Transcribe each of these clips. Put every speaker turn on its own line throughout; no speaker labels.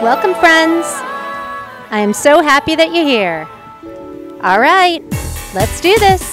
Welcome, friends. I am so happy that you're here. All right, let's do this.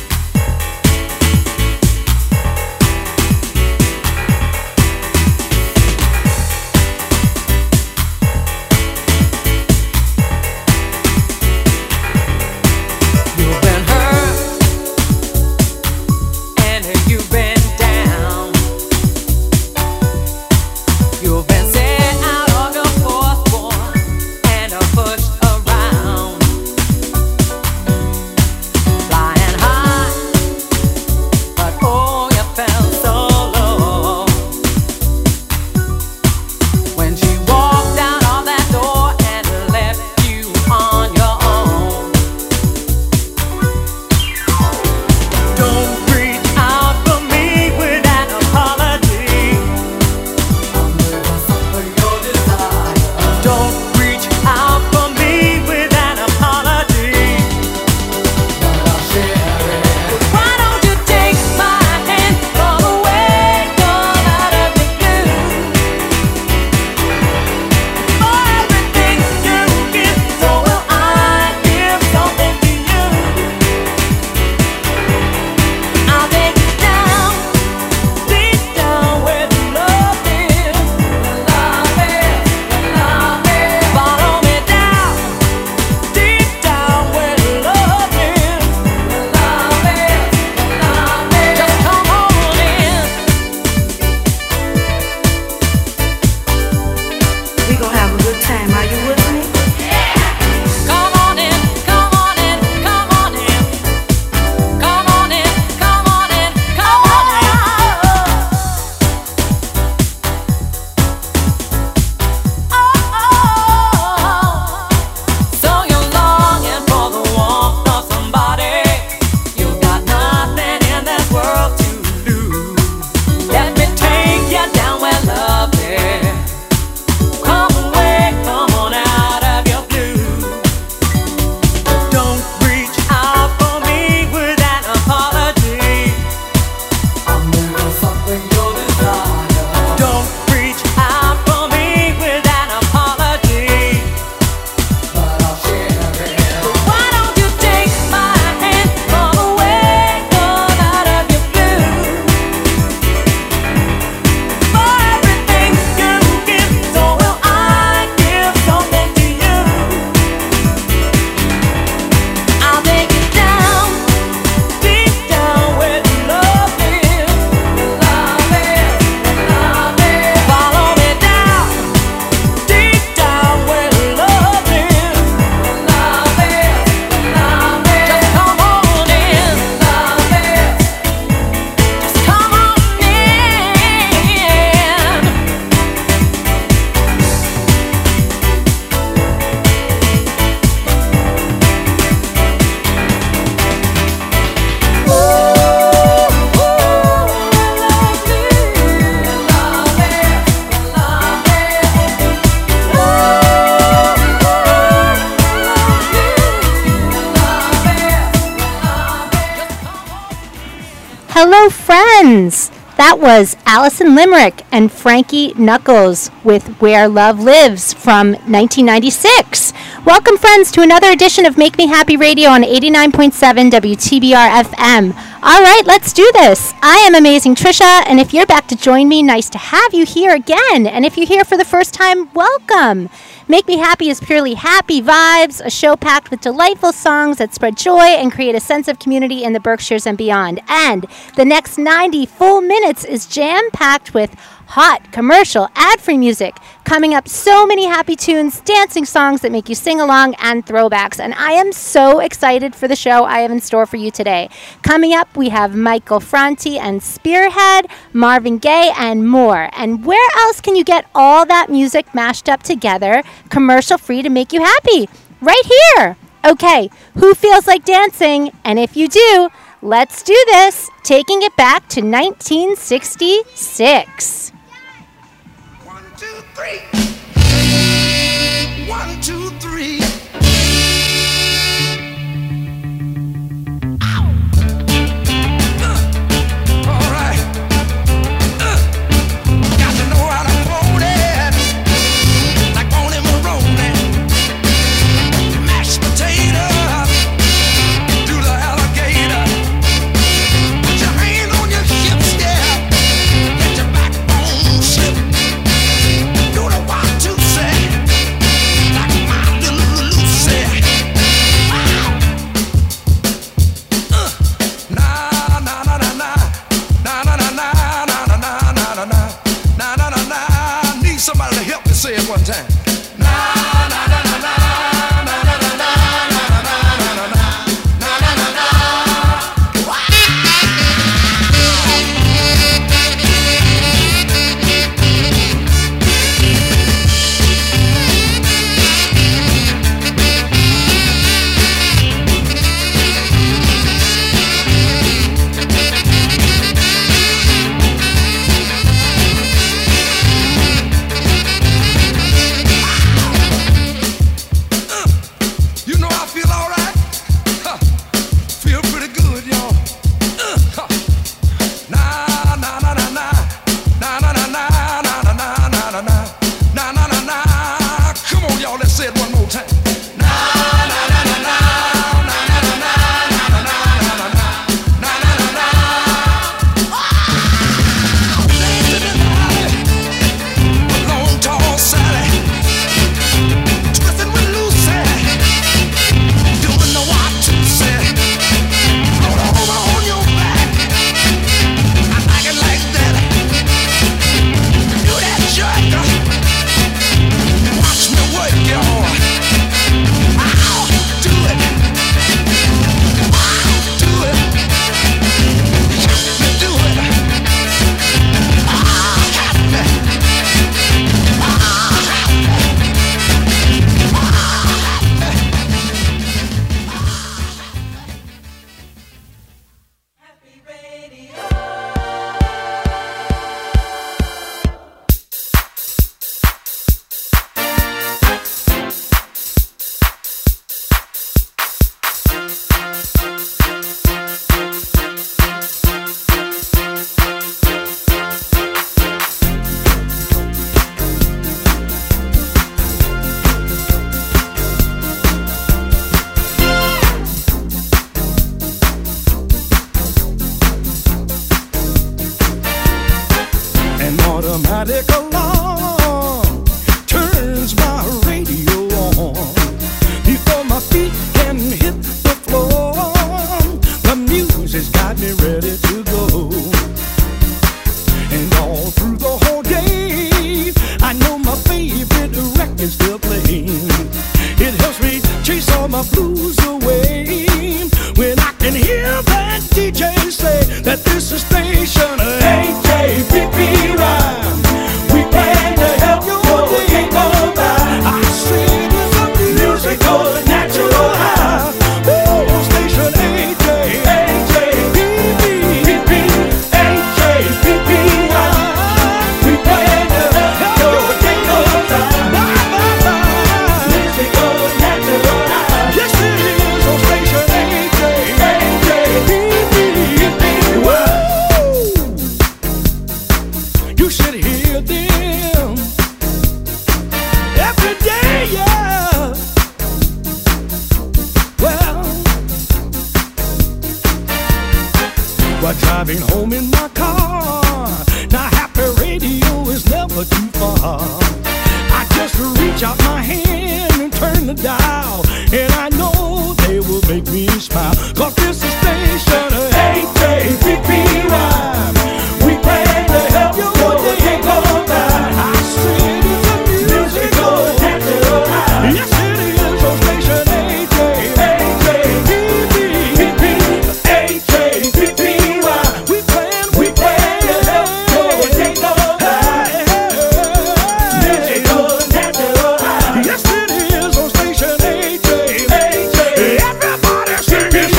Hello, friends! That was Alison Limerick and Frankie Knuckles with Where Love Lives from 1996. Welcome, friends, to another edition of Make Me Happy Radio on 89.7 WTBR FM. All right, let's do this. I am Amazing Trisha, and if you're back to join me, nice to have you here again. And if you're here for the first time, welcome. Make Me Happy is purely happy vibes, a show packed with delightful songs that spread joy and create a sense of community in the Berkshires and beyond. And the next 90 full minutes is jam-packed with hot, commercial, ad-free music. Coming up, so many happy tunes, dancing songs that make you sing along, and throwbacks. And I am so excited for the show I have in store for you today. Coming up, we have Michael Franti and Spearhead, Marvin Gaye, and more. And where else can you get all that music mashed up together, commercial-free, to make you happy? Right here! Okay, who feels like dancing? And if you do, let's do this, taking it back to 1966.
1, 2, 3. 1, 2, 3. All right. Got to know how to hold it. Like only say it one time. Na na na na na na na na na na na na na na.
Automatic alarm turns my radio on before my feet can hit the floor. The music's got me ready to go, and all through the whole day I know my favorite record's still playing. It helps me chase all my blues away when I can hear that DJ say that this is station AJPP Rhyme. We plan to help your day go by. I sing the musical natural high. Ooh, station AJPP Rhyme. We plan to help your day go by. Musical natural high. Yes, it is on station AJPP. Whoa. You should hear them every day, yeah. Well, while driving home in my car, now happy radio is never too far. I just reach out my hand and turn the dial, and I know they will make me smile. 'Cause this is station AJPP Rhyme. We plan to help your day go by. I sing the musical natural high. Yes, it is on station AJPP Rhyme. We plan to help your day go by. Musical natural high. Yes, it is on station AJPP. Everybody sing it.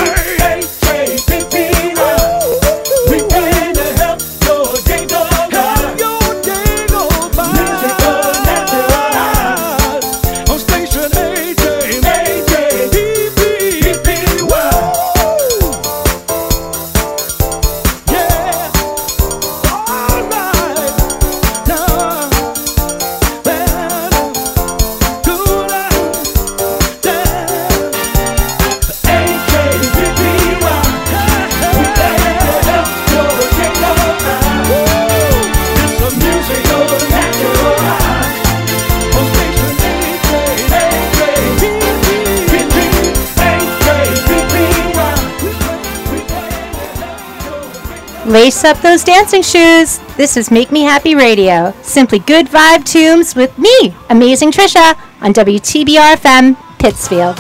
Lace up those dancing shoes. This is Make Me Happy Radio. Simply good vibe tunes with me, Amazing Trisha, on WTBR FM, Pittsfield.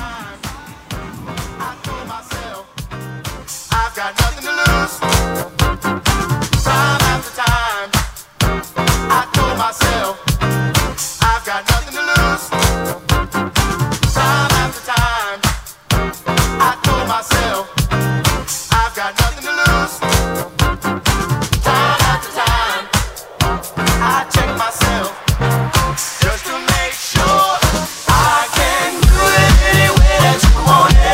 I've got nothing to lose. Time after time, I told myself I've got nothing to lose. Time after time, I told myself I've got nothing to lose. Time after time, I check myself just to make sure I can do it any way that you want it.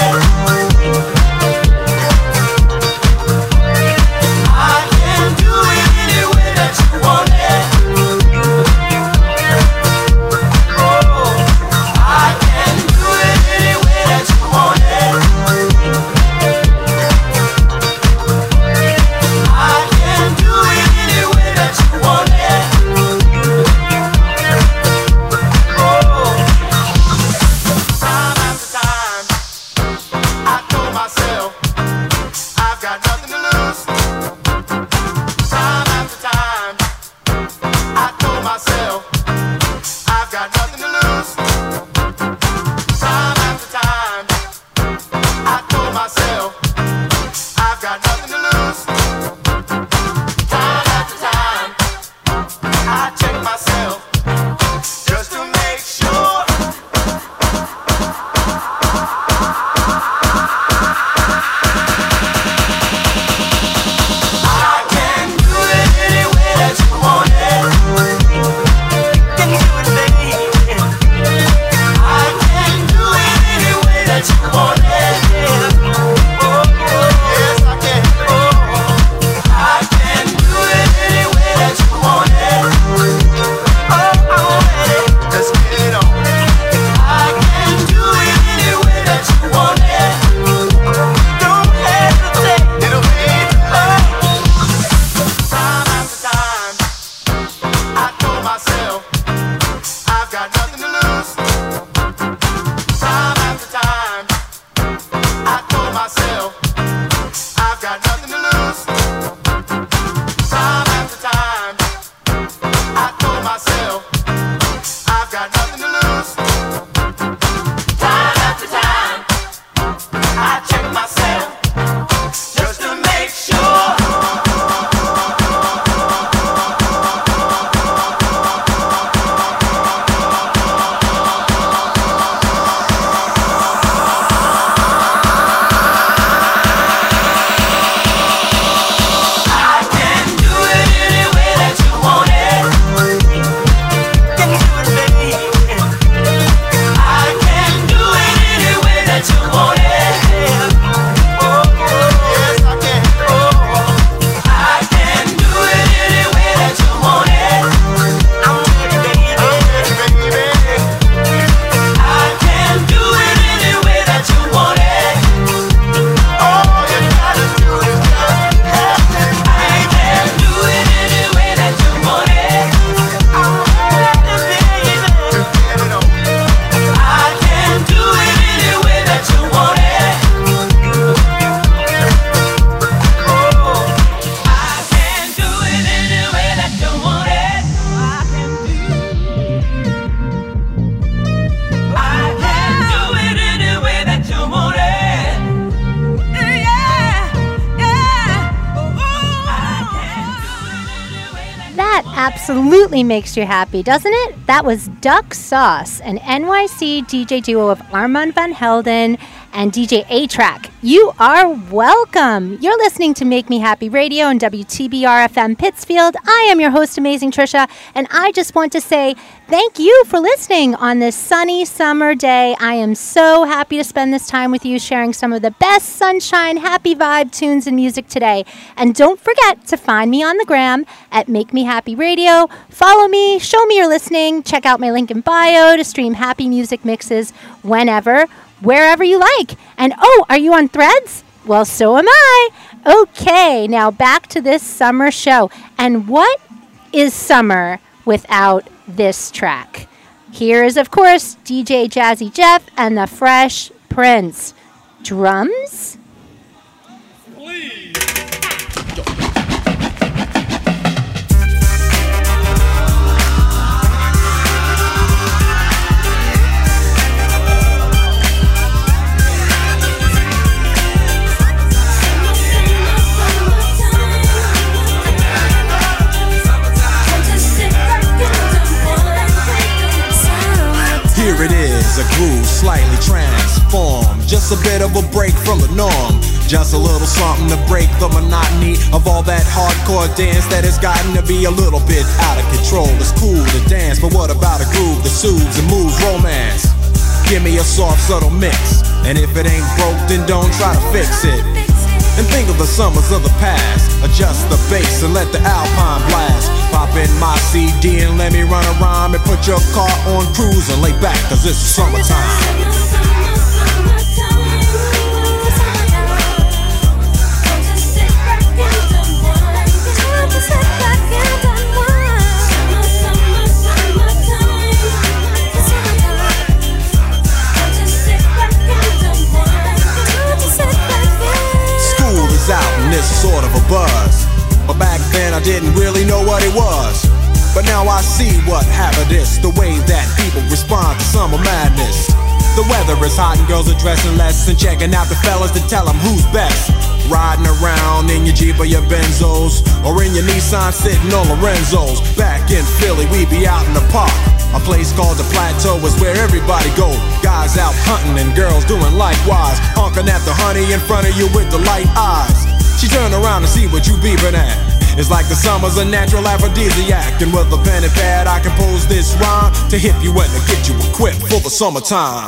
Absolutely makes you happy, doesn't it? That was Duck Sauce, an NYC DJ duo of Armand Van Helden and DJ A-Track. You are welcome. You're listening to Make Me Happy Radio on WTBR FM Pittsfield. I am your host, Amazing Trisha, and I just want to say thank you for listening on this sunny summer day. I am so happy to spend this time with you, sharing some of the best sunshine, happy vibe tunes and music today. And don't forget to find me on the gram at Make Me Happy Radio. Follow me, show me you're listening, check out my link in bio to stream happy music mixes whenever, wherever you like. And oh, are you on Threads? Well, so am I. Okay, now back to this summer show. And what is summer without this track? Here is, of course, DJ Jazzy Jeff and the Fresh Prince. Drums?
Please.
is a groove, slightly transformed. Just a bit of a break from the norm. Just a little something to break the monotony of all that hardcore dance that has gotten to be a little bit out of control. It's cool to dance, but what about a groove that soothes and moves romance? Give me a soft, subtle mix, and if it ain't broke, then don't try to fix it. And think of the summers of the past. Adjust the bass and let the Alpine blast. Pop in my CD and let me run a rhyme, and put your car on cruise and lay back, cause it's summertime. Out and it's sort of a buzz, but back then I didn't really know what it was. But now I see what happened is the way that people respond to summer madness. The weather is hot and girls are dressing less and checking out the fellas to tell them who's best. Riding around in your Jeep or your Benzos, or in your Nissan sitting on Lorenzo's. Back in Philly we be out in the park. A place called the Plateau is where everybody go. Guys out hunting and girls doing likewise. Honking at the honey in front of you with the light eyes. She turn around and see what you beeping at. It's like the summer's a natural aphrodisiac. And with a pen and pad I compose this rhyme to hip you and to get you equipped for the summertime.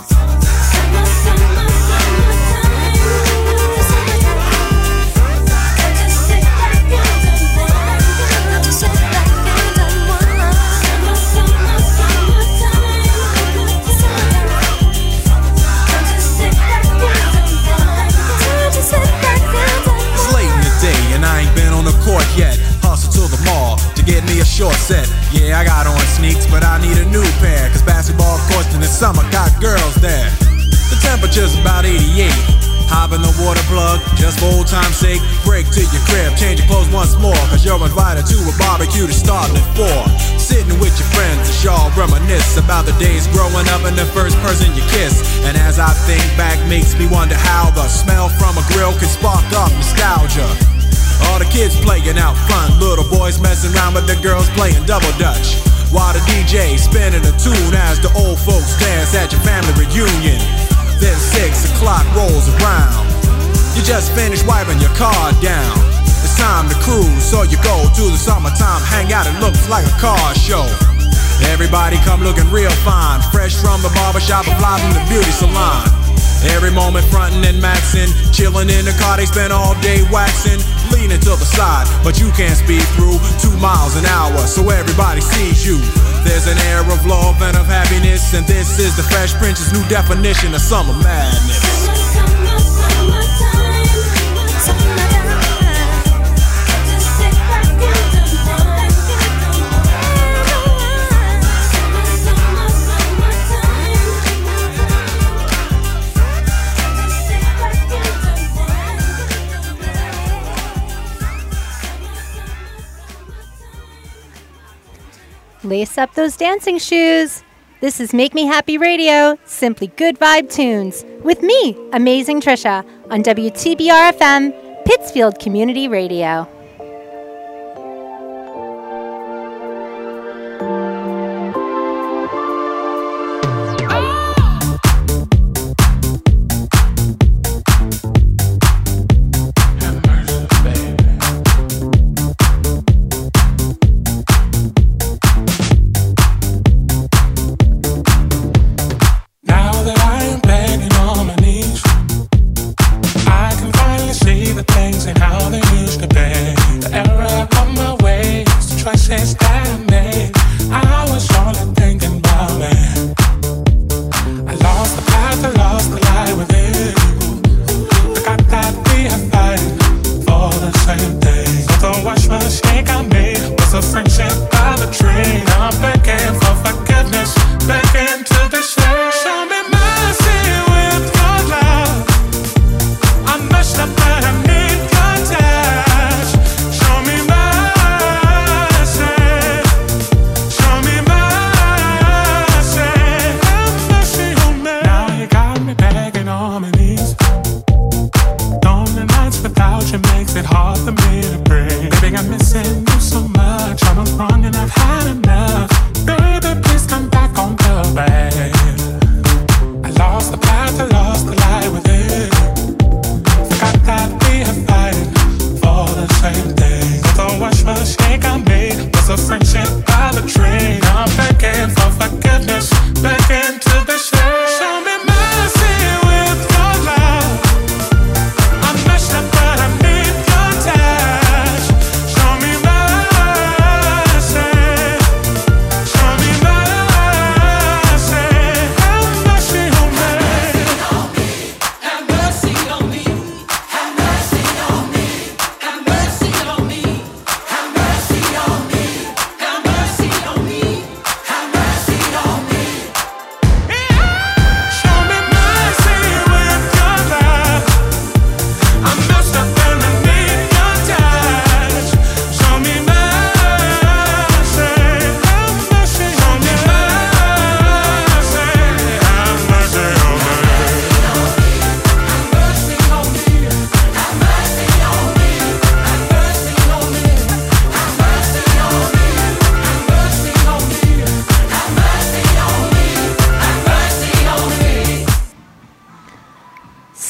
Yet, hustle to the mall to get me a short set. Yeah, I got on sneaks, but I need a new pair, cause basketball courts in the summer got girls there. The temperature's about 88. Hop in the water plug, just for old time's sake. Break to your crib, change your clothes once more, cause you're invited to a barbecue to start at 4. Sitting with your friends and y'all reminisce about the days growing up and the first person you kiss. And as I think back, makes me wonder how the smell from a grill can spark up nostalgia. All the kids playing out front, little boys messing around with the girls playing double dutch, while the DJ spinning a tune as the old folks dance at your family reunion. Then 6 o'clock rolls around, you just finished wiping your car down. It's time to cruise, so you go to the summertime hangout. It looks like a car show. Everybody come looking real fine, fresh from the barbershop or fly from the beauty salon. Every moment frontin' and maxin', chillin' in the car, they spend all day waxin', leaning to the side, but you can't speed through 2 miles an hour, so everybody sees you. There's an air of love and of happiness, and this is the Fresh Prince's new definition of summer madness.
Lace up those dancing shoes. This is Make Me Happy Radio, simply good vibe tunes, with me, Amazing Trisha, on WTBR FM, Pittsfield Community Radio.
Things and how they used to be.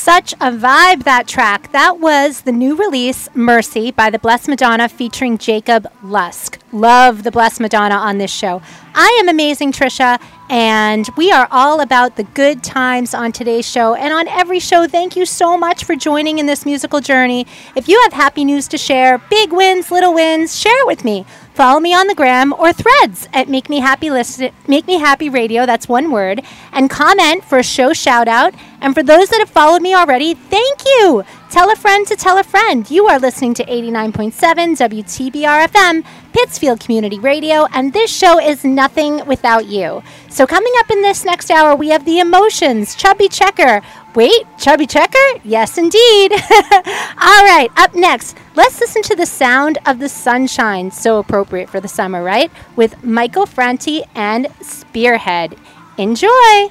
Such a vibe, that track. That was the new release, Mercy, by the Blessed Madonna featuring Jacob Lusk. Love the Blessed Madonna on this show. I am Amazing Trisha, and we are all about the good times on today's show and on every show. Thank you so much for joining in this musical journey. If you have happy news to share, big wins, little wins, share it with me. Follow me on the gram or threads at Make Me Happy Radio, that's one word, and comment for a show shout out. And for those that have followed me already, thank you. Tell a friend to tell a friend. You are listening to 89.7 WTBR FM, Pittsfield Community Radio, and this show is nothing without you. So coming up in this next hour, we have The Emotions, Chubby Checker. Wait, Chubby Checker? Yes, indeed. All right, up next, let's listen to The Sound of the Sunshine, so appropriate for the summer, right? With Michael Franti and Spearhead. Enjoy.
1,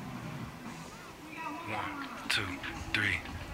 2, 3,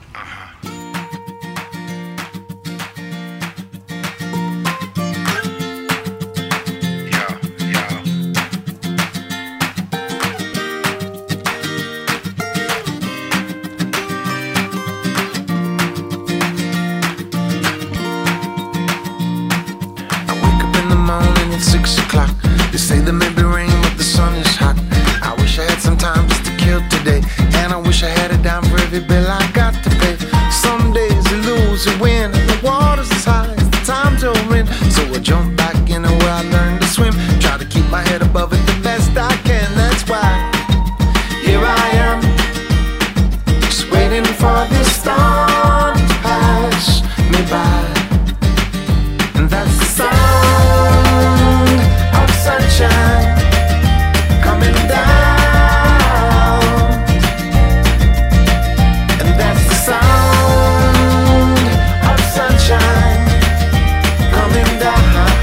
morning at 6 o'clock. They say there may be rain, but the sun is hot. I wish I had some time just to kill today, and I wish I had a dime for every bill I got to pay. Some days you lose, you win, and the water's as high as the times you're in. So I jump back in where I learned to swim, try to keep my head above it the best I can. That's why here I am, just waiting for this storm to pass me by. And that's the sound of sunshine coming down. And that's the sound of sunshine coming down.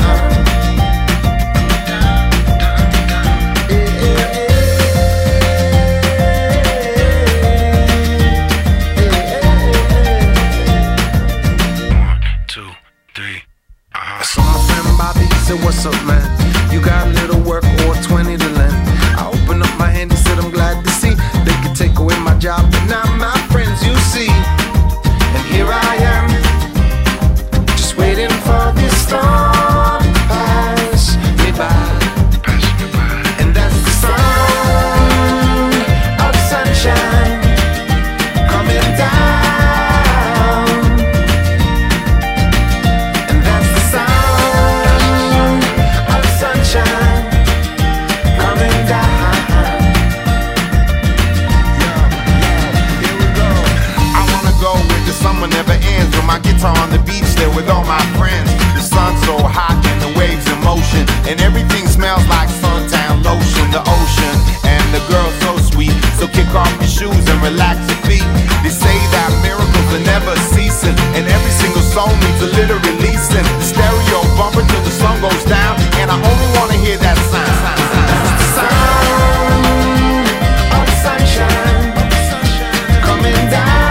Said, what's up, man? You got a little work or 20 to lend? I opened up my hand and said, I'm glad to see they could take away my job, but not my friends, you see. And here I am, just waiting for this storm to pass me by. And that's the sound of sunshine coming down. Never ends with my guitar on the beach there with all my friends. The sun's so hot and the waves in motion, and everything smells like suntan lotion. The ocean and the girl so sweet, so kick off your shoes and relax your feet. They say that miracles are never ceasing, and every single song needs a little releasing. The stereo bumper till the sun goes down, and I only want to hear that sound. The sound of sunshine coming down.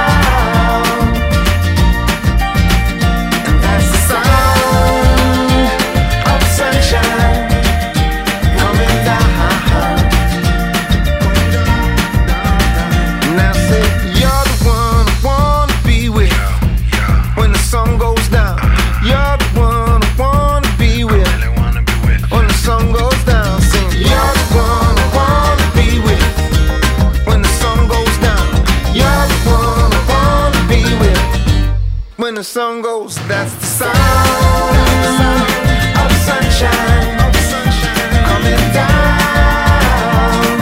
When the sun goes, that's the sound of sunshine coming down.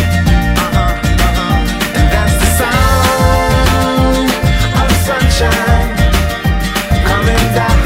And that's the sound of sunshine coming down.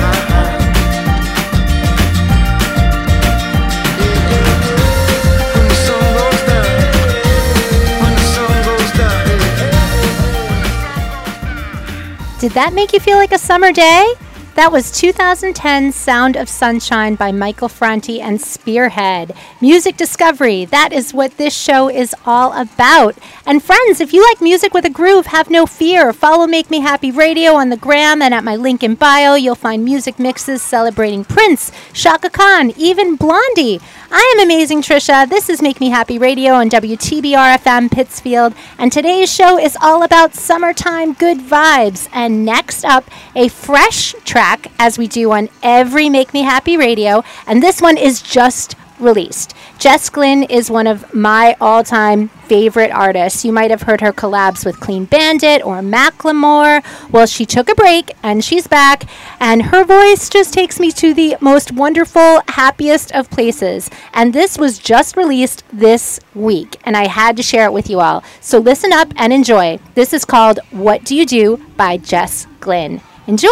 When the sun goes down, when the sun goes down.
Did that make you feel like a summer day? That was 2010's Sound of Sunshine by Michael Franti and Spearhead. Music discovery, that is what this show is all about. And friends, if you like music with a groove, have no fear. Follow Make Me Happy Radio on the gram, and at my link in bio, you'll find music mixes celebrating Prince, Chaka Khan, even Blondie. I am Amazing Trisha. This is Make Me Happy Radio on WTBR FM Pittsfield, and today's show is all about summertime good vibes. And next up, a fresh track, as we do on every Make Me Happy Radio, and this one is just released. Jess Glynne is one of my all-time favorite artists. You might have heard her collabs with Clean Bandit or Macklemore. Well, she took a break and she's back, and her voice just takes me to the most wonderful, happiest of places. And this was just released this week, and I had to share it with you all. So listen up and enjoy. This is called What Do You Do by Jess Glynne. Enjoy!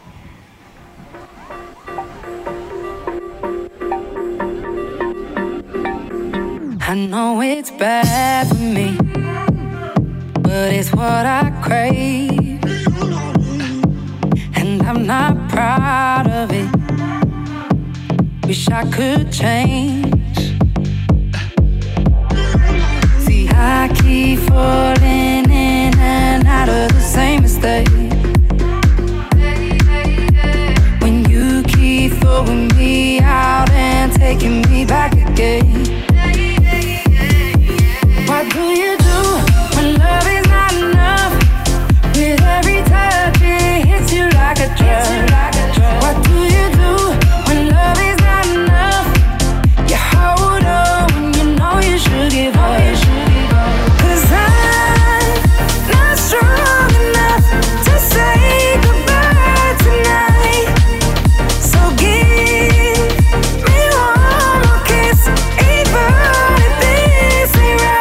I know it's bad for me, but it's what I crave, and I'm not proud of it. Wish I could change. See, I keep falling in and out of the same mistake. When you keep throwing me out and taking me back again. What do you do when love is not enough? With every touch it hits you like a drug. What do you do when love is not enough? You hold on when you know you should give up. 'Cause I'm not strong enough to say goodbye tonight. So give me one more kiss, even if this ain't right.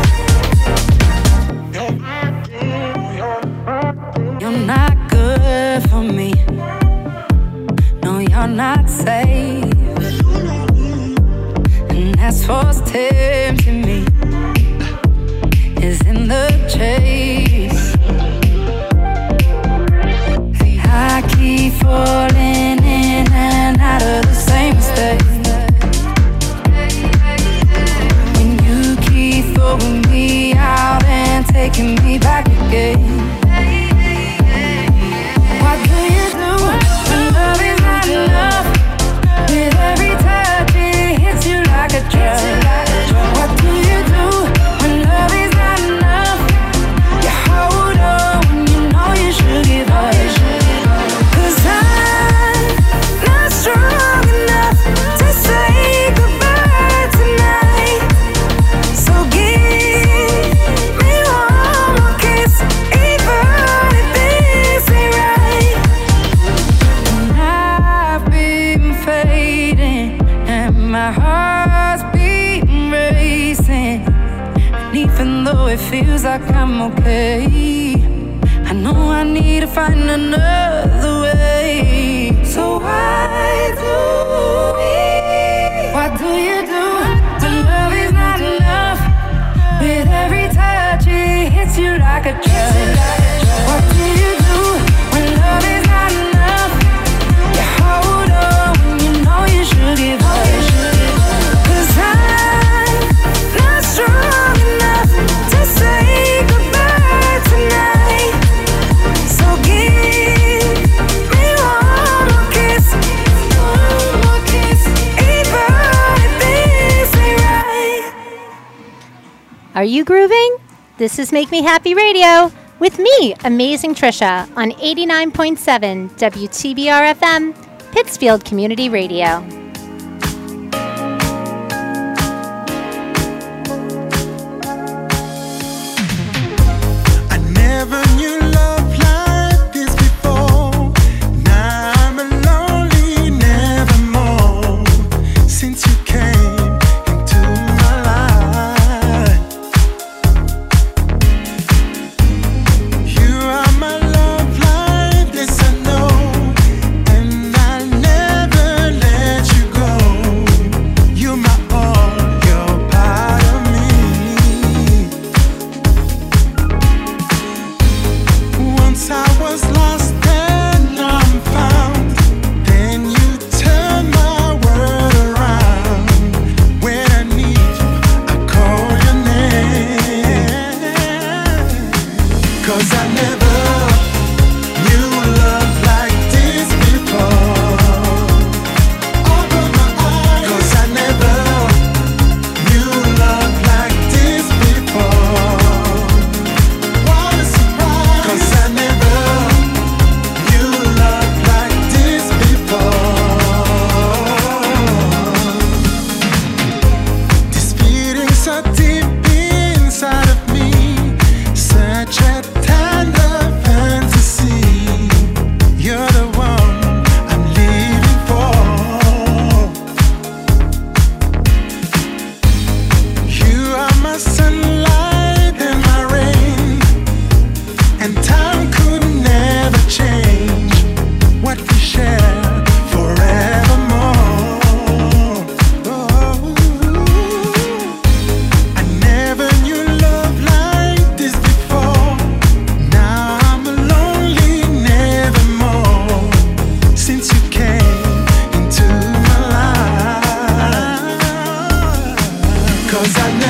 You're not good for me. No, you're not safe. And that's what's tempting me, is in the chase. See, I keep falling in and out of the same mistake. When you keep throwing me out and taking me back again. What do you do when love is not enough? With every touch it hits you like a drug. What do you do when love is not enough? You hold on when you know you should give up. 'Cause I'm not strong enough to say goodbye tonight. So give me one more kiss, even if this ain't right. And I've been fading, and my heart's beating racing. And even though it feels like I'm okay, I know I need to find another way. So why do we? What do you do when love is not enough? With every touch it hits you like a drug. What do you do when love is not enough? You hold on when you know you should give up. 'Cause I'm not strong enough to say goodbye tonight. So give me one more kiss, even if this ain't right.
Are you grooving? This is Make Me Happy Radio with me, Amazing Trisha, on 89.7 WTBR FM, Pittsfield Community Radio.
I never knew love like this before. Now I'm lonely, nevermore. Since you came into my life, you are my love life, this I know, and I'll never let you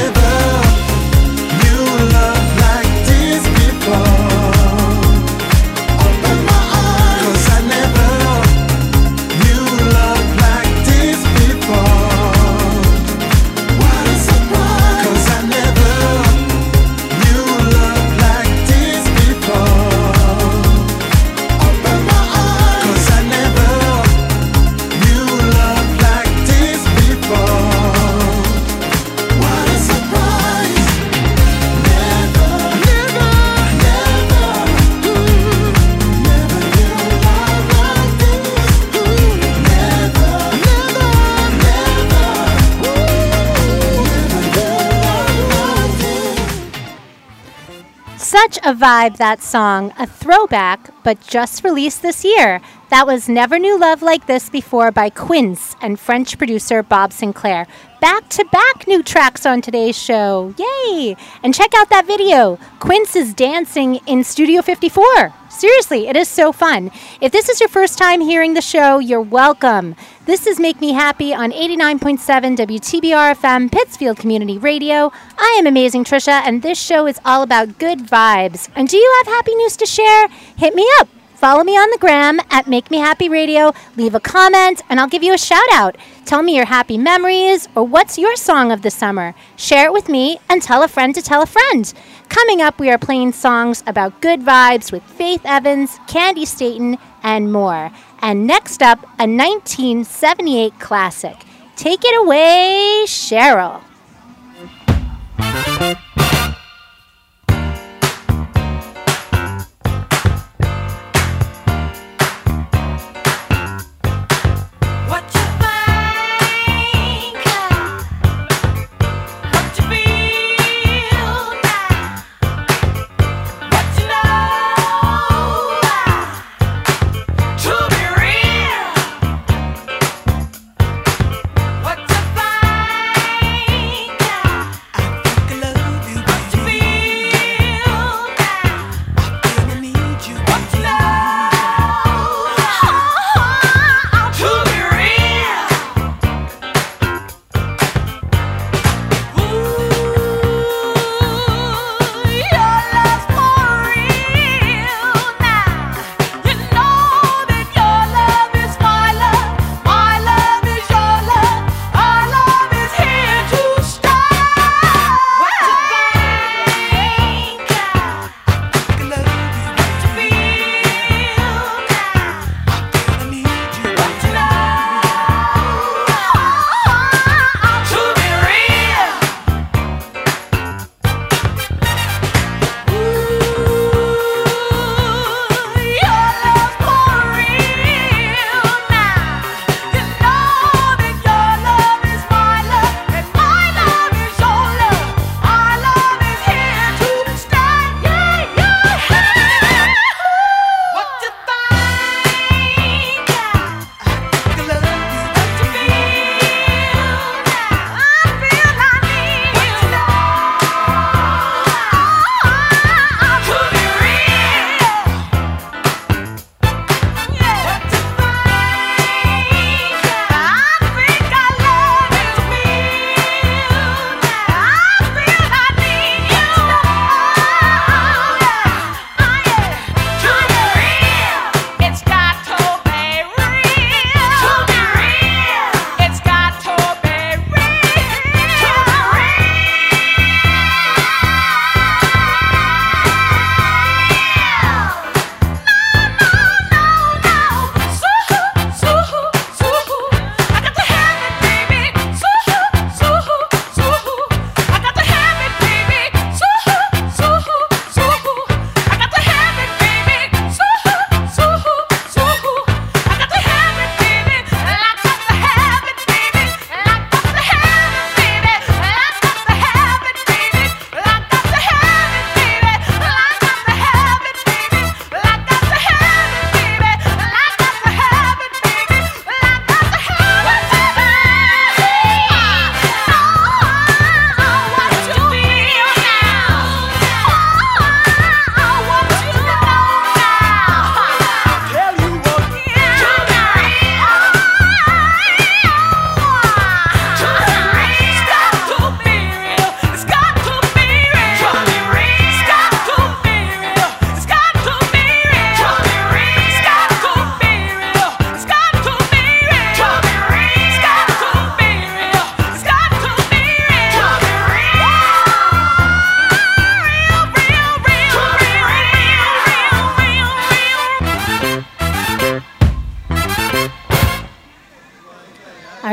never knew love like this before. Open my eyes, 'cause I never knew love like this before. What a surprise, 'cause I never knew love like this before. Open my eyes, 'cause I never knew love like this before. What a surprise. Never, never, never, never knew love like this. Never, never,
Such a vibe, that song. A throwback, but just released this year. That was Never Knew Love Like This Before by Quince and French producer Bob Sinclair. Back-to-back new tracks on today's show. Yay! And check out that video. Quince is dancing in Studio 54. Seriously, it is so fun. If this is your first time hearing the show, you're welcome. This is Make Me Happy on 89.7 WTBR FM, Pittsfield Community Radio. I am Amazing Trisha, and this show is all about good vibes. And do you have happy news to share? Hit me up. Follow me on the gram at Make Me Happy Radio. Leave a comment, and I'll give you a shout out. Tell me your happy memories, or what's your song of the summer. Share it with me, and tell a friend to tell a friend. Coming up, we are playing songs about good vibes with Faith Evans, Candy Staton, and more. And next up, a 1978 classic. Take it away, Cheryl.
What you think, what you feel now, what you know to be real. What you find.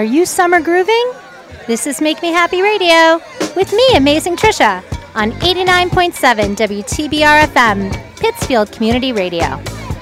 Are you summer grooving? This is Make Me Happy Radio with me, Amazing Trisha, on 89.7 WTBR FM, Pittsfield Community Radio.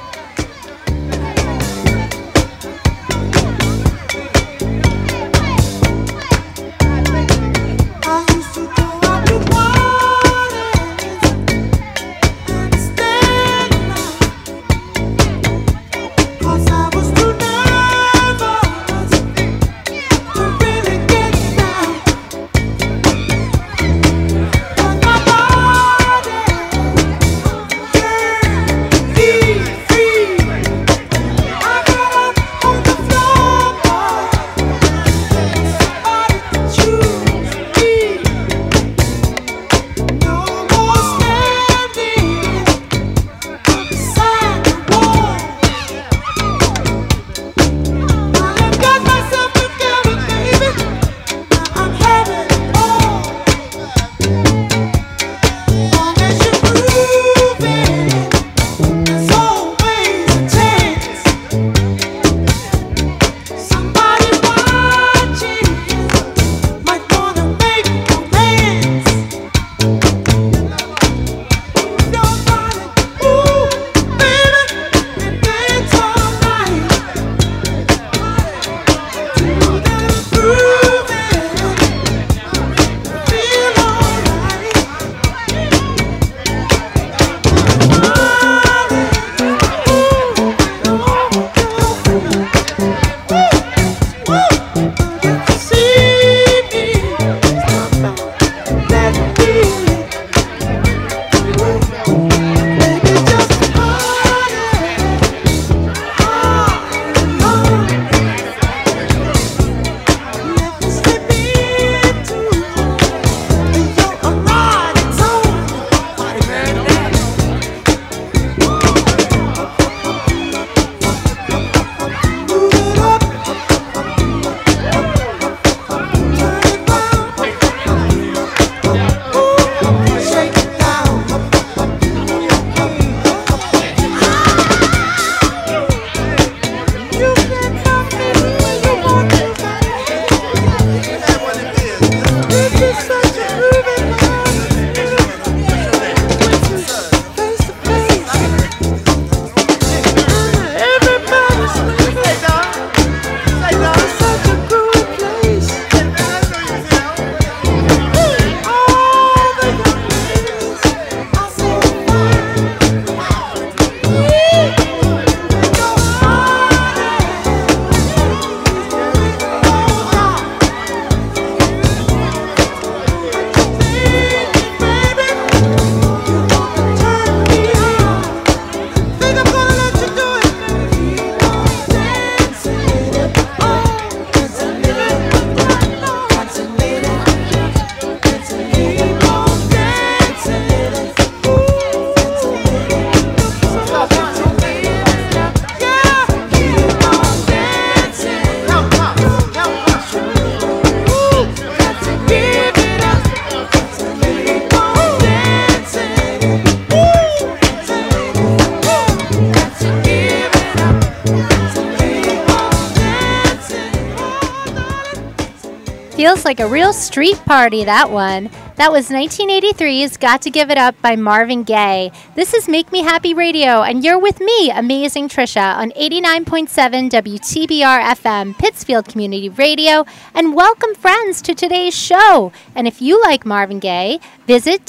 Feels like a real street party, that one. That was 1983's Got to Give It Up by Marvin Gaye. This is Make Me Happy Radio, and you're with me, Amazing Trisha, on 89.7 WTBR FM, Pittsfield Community Radio, and welcome friends to today's show. And if you like Marvin Gaye, visit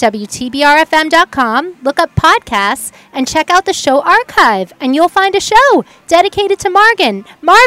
WTBRFM.com, look up podcasts, and check out the show archive, and you'll find a show dedicated to Marvin,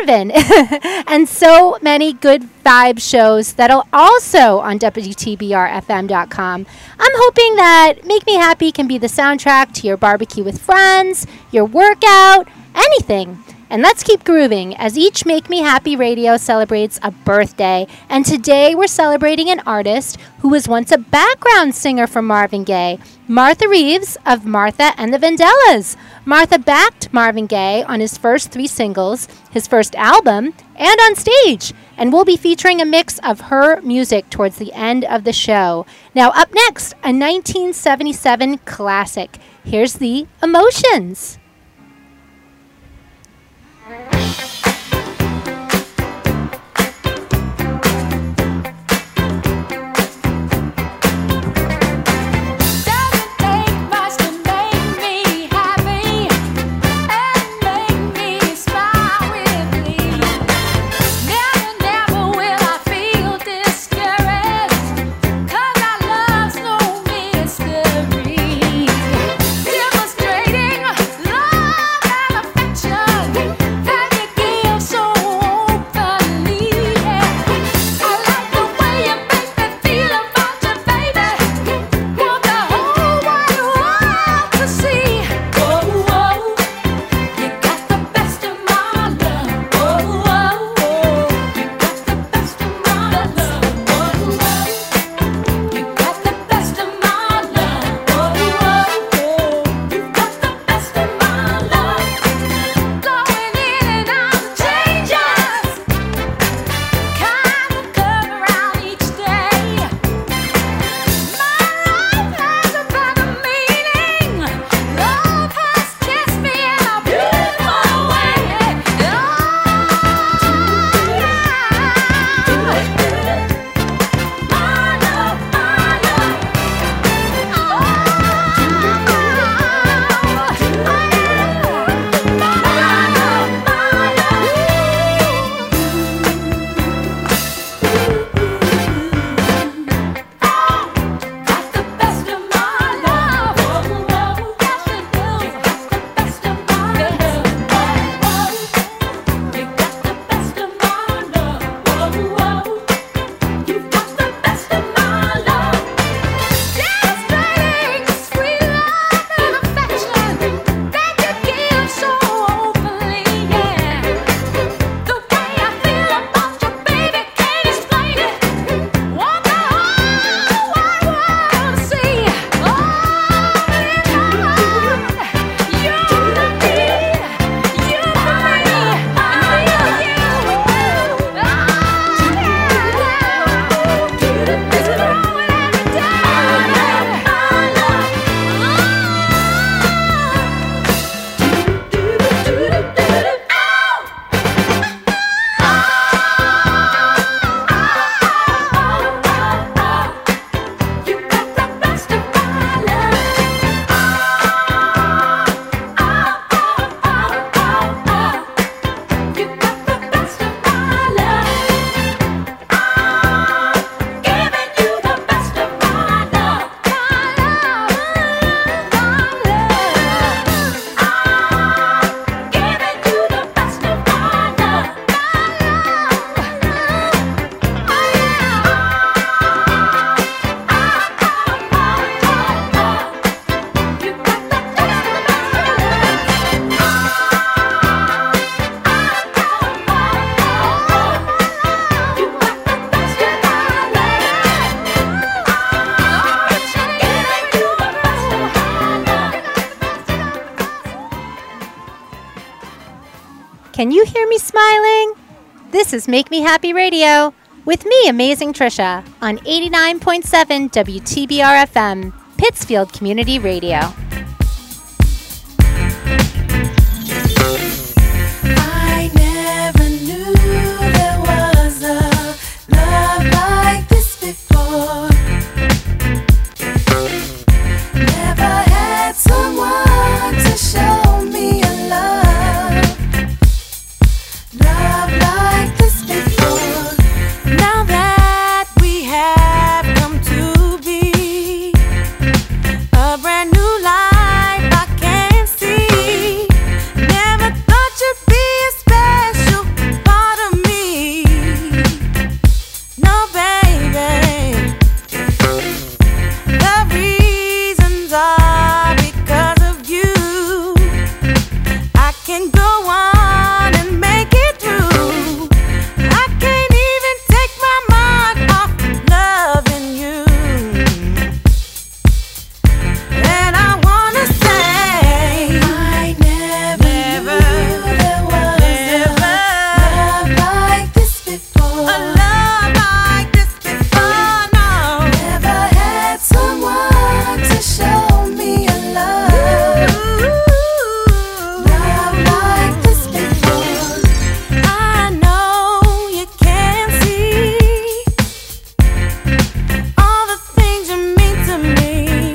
and so many good vibe shows that are also on WTBRFM.com. I'm hoping that Make Me Happy can be the soundtrack to your barbecue with friends, your workout, anything. And let's keep grooving as each Make Me Happy Radio celebrates a birthday. And today we're celebrating an artist who was once a background singer for Marvin Gaye, Martha Reeves of Martha and the Vandellas. Martha backed Marvin Gaye on his first 3 singles, his first album, and on stage. And we'll be featuring a mix of her music towards the end of the show. Now up next, a 1977 classic. Here's the Emotions. Can you hear me smiling? This is Make Me Happy Radio with me, Amazing Trisha, on 89.7 WTBR FM, Pittsfield Community Radio.
I never knew there was a love like this before. Never had someone to show me a love like this before. Now that we have come to be a brand new life, I can see. Never thought you'd be a special part of me. No, baby. The reasons are because of you. I can go on and make it through. I can't even take my mind off loving you. And I wanna say I never knew there was a love like this before. A love like this before, no. Never had someone to show me a love like this before. I know you can't see all the things you mean to me.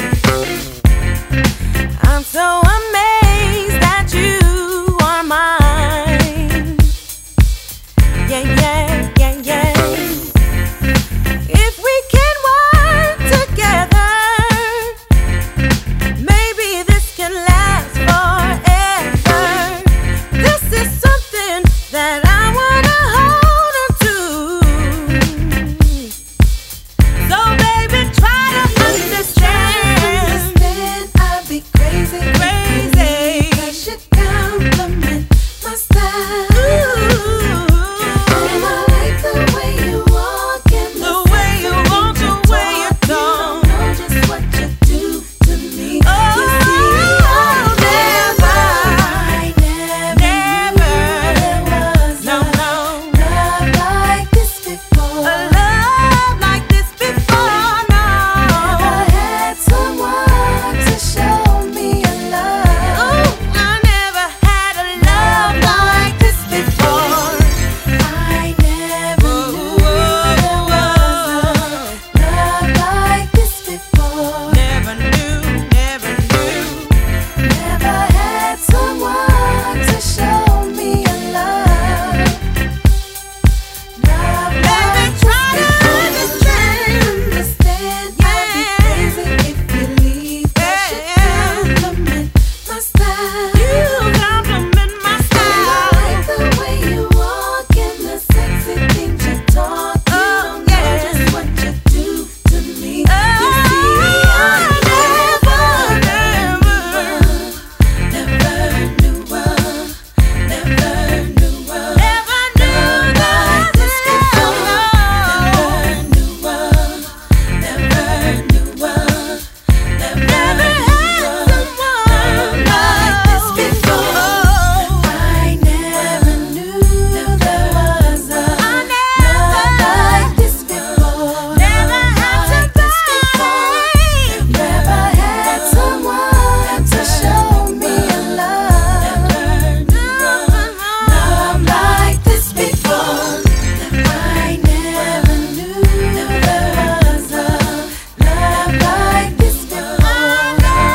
I'm so amazed that you are mine. Yeah, yeah, yeah, yeah. If we can work together, maybe this can last forever. This is something that I wanna hold on to. So baby, try to understand. I'd be crazy, crazy. I should compliment my style. And I like the way you walk and the way you walk, the way you talk. You don't know just what you do to me. You see, I never knew there was a love like this before. A love like this before, no. Never had someone to show me a love. Ooh, I never had a love like this before. I never knew there was a love like this before. Never knew, never knew. Never had someone to show me a love. Baby, try to understand. I'd be crazy if you leave. I should compliment my style. You compliment my style. I like the way you walk and the sexy things you talk. You don't know just what you do to me. You see, I never knew like this before. Never knew had someone like this before. I never knew there was a love like this before. Never had this before. Never had someone to show me a love like this before. I never knew there was a love like this before.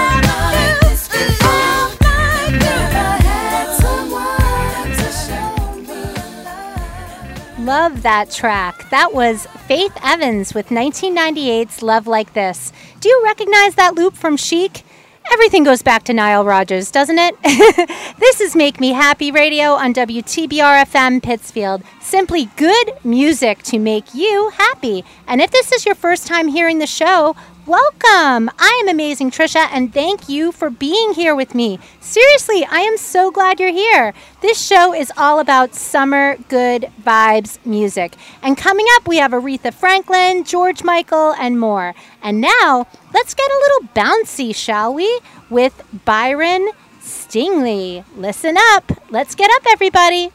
Never had someone to show me a love.
Love that track. That was Faith Evans with 1998's Love Like This. Do you recognize that loop from Chic? Everything goes back to Nile Rodgers, doesn't it? This is Make Me Happy Radio on WTBR FM Pittsfield. Simply good music to make you happy. And if this is your first time hearing the show, welcome. I am Amazing Trisha, and thank you for being here with me. Seriously, I am so glad you're here. This show is all about summer good vibes music. And coming up, we have Aretha Franklin, George Michael, and more. And now, let's get a little bouncy, shall we? With Byron Stingley. Listen up. Let's get up, everybody.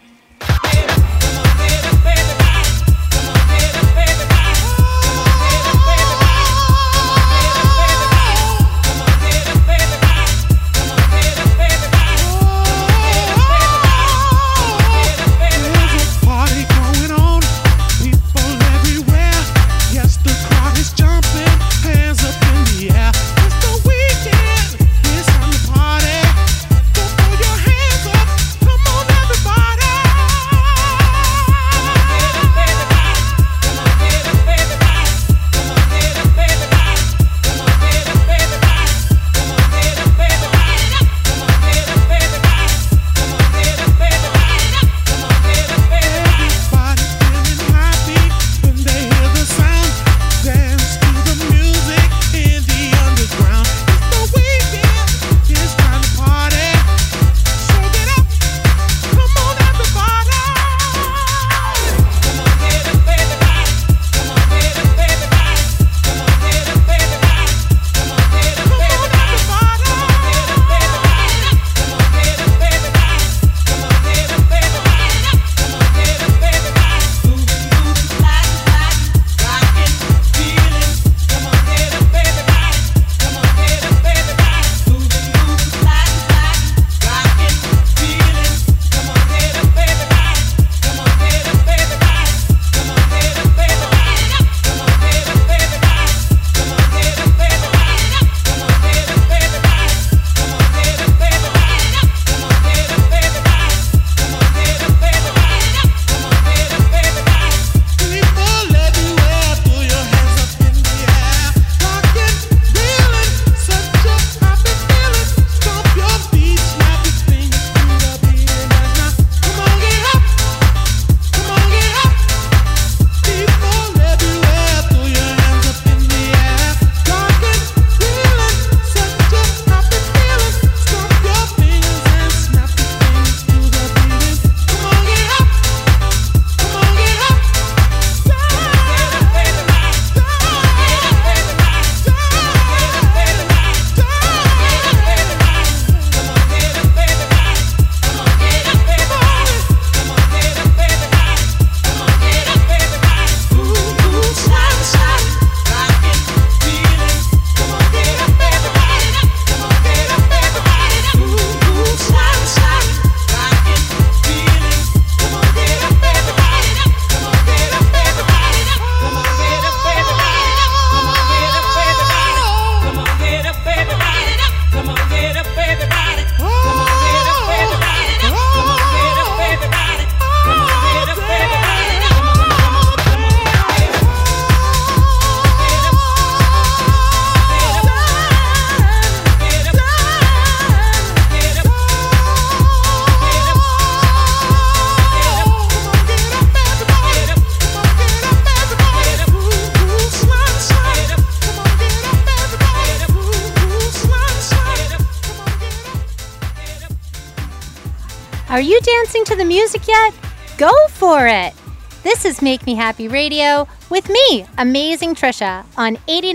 Are you dancing to the music yet? Go for it! This is Make Me Happy Radio with me, Amazing Trisha, on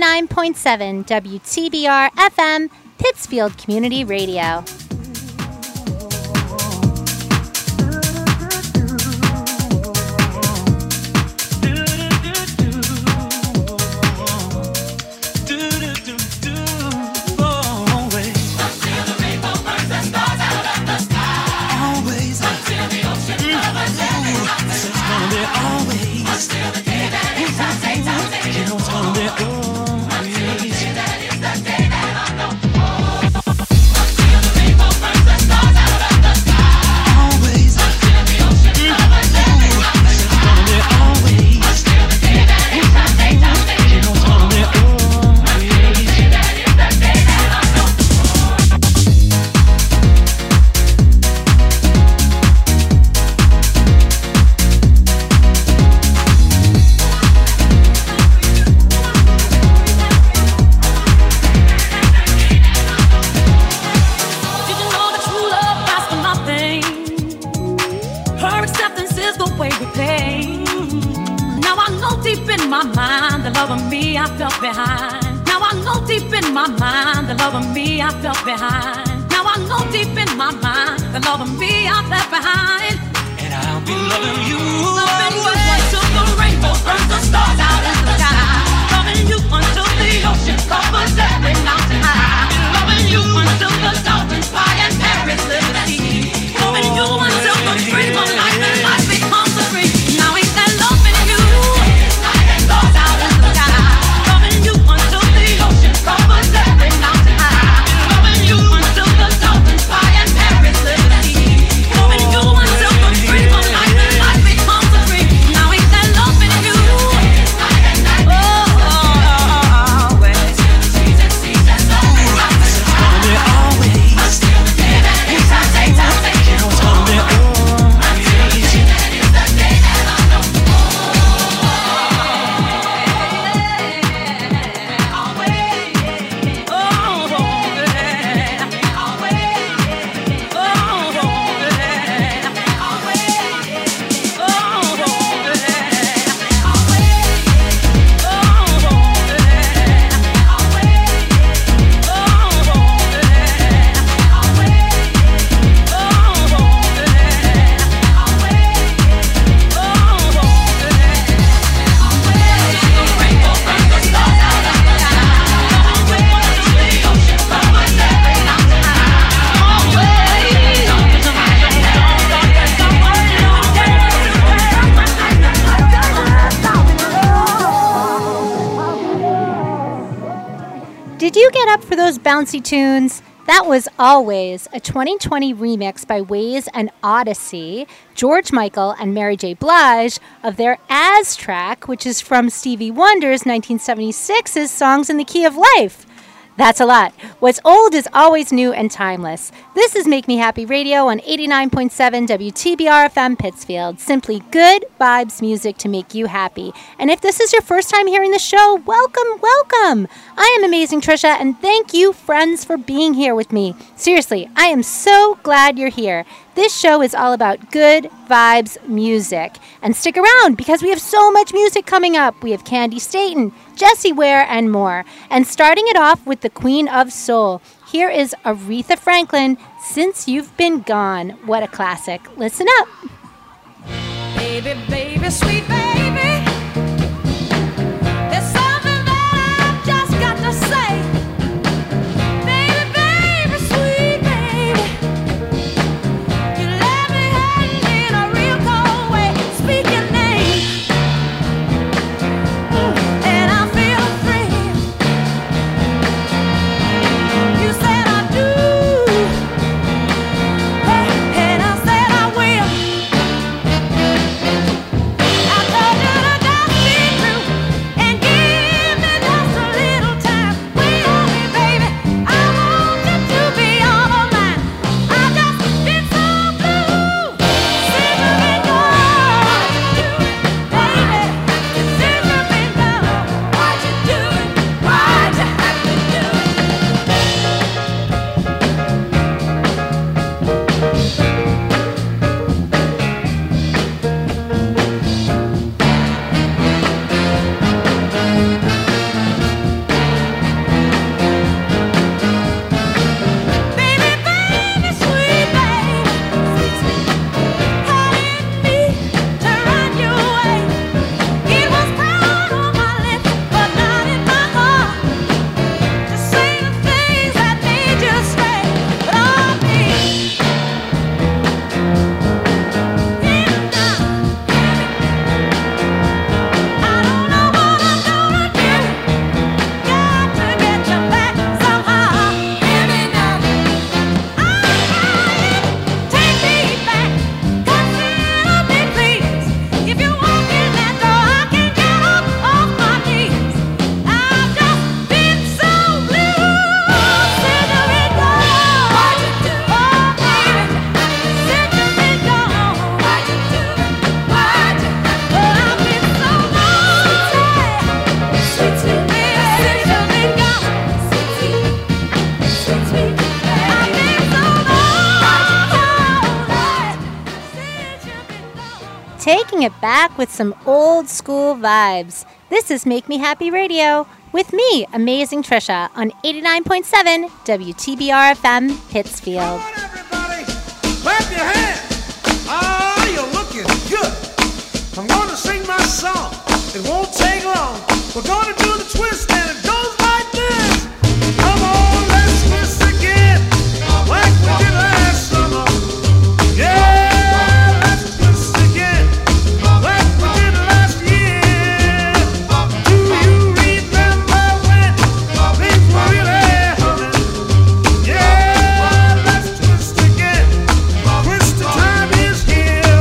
89.7 WTBR FM, Pittsfield Community Radio.
Now I know deep in my mind the love of me I felt behind. Now Now I know deep in my mind that loving me I've left behind.
And I'll be loving you.
Loving you until the rainbow burns the stars out in the sky. Loving you until the ocean covers every mountain high. Loving you until the dolphins fly and Paris live the sea. Loving you until the dream of life and life becomes a dream. Now ain't that loving you? Stars out in the sky. Loving you until the ocean covers every mountain high. Loving you until the dolphins fly and Paris live the sea. Loving you until the dream of life and life becomes a dream. Now ain't that loving you?
Did you get up for those bouncy tunes? That was Always, a 2020 remix by Waze and Odyssey, George Michael and Mary J. Blige of their As track, which is from Stevie Wonder's 1976's Songs in the Key of Life. That's a lot. What's old is always new and timeless. This is Make Me Happy Radio on 89.7 WTBR FM Pittsfield. Simply good vibes music to make you happy. And if this is your first time hearing the show, welcome, welcome. I am Amazing Trisha, and thank you, friends, for being here with me. Seriously, I am so glad you're here. This show is all about good vibes music. And stick around because we have so much music coming up. We have Candy Staten, Jessie Ware, and more. And starting it off with the Queen of Soul, here is Aretha Franklin, Since You've Been Gone. What a classic. Listen up.
Baby, baby, sweet baby. There's something that I've just got to say. Baby, baby, sweet baby. You let me hang in a real cold way. Speak your name. And I feel free. You said I do. And I said I will. I told you to just be true and give me just a little time. Wait on me, baby. I want you to be all of mine. I've just been so blue since you've been gone. Baby, since you've been gone, what you doing? What you have to do? Baby, baby, sweet baby, how did me to run you away? It was proud on my lips, but not in my heart. To say the things that made you stay, but on me. I don't know what I'm gonna do. Got to get you back somehow. Hear me now. Take me back, consider me please. If you walk in that door, I can get up off my knees. I've just been so blue since you've been gone. What you do? Oh, baby, since you've been gone. What you do? What you? Well, I've been so lonely, sweet, sweet baby, since you've been gone. Sweet, sweet, sweet, sweet. I've been so lonely since you've been gone.
Taking it back with some old school vibes. This is Make Me Happy Radio. with me, Amazing Trisha, on 89.7 WTBR FM, Pittsfield.
Come on, everybody. Clap your hands. Oh, you're looking good. I'm going to sing my song. It won't take long. We're going to do the twist, and it goes like this. Come on, let's twist again, like we did last summer. Yeah, let's twist again, like we did last year. Do you remember when things were really humming? Yeah, let's twist again. Twist the time is here.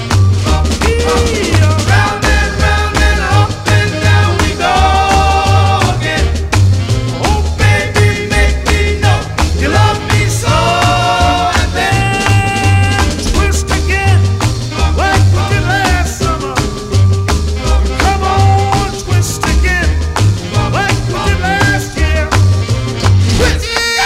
Round and round and up and down we go again. Oh baby, make me know you love me so. And then twist again, like we did last summer. Come on, twist again, like we did last year. Twist.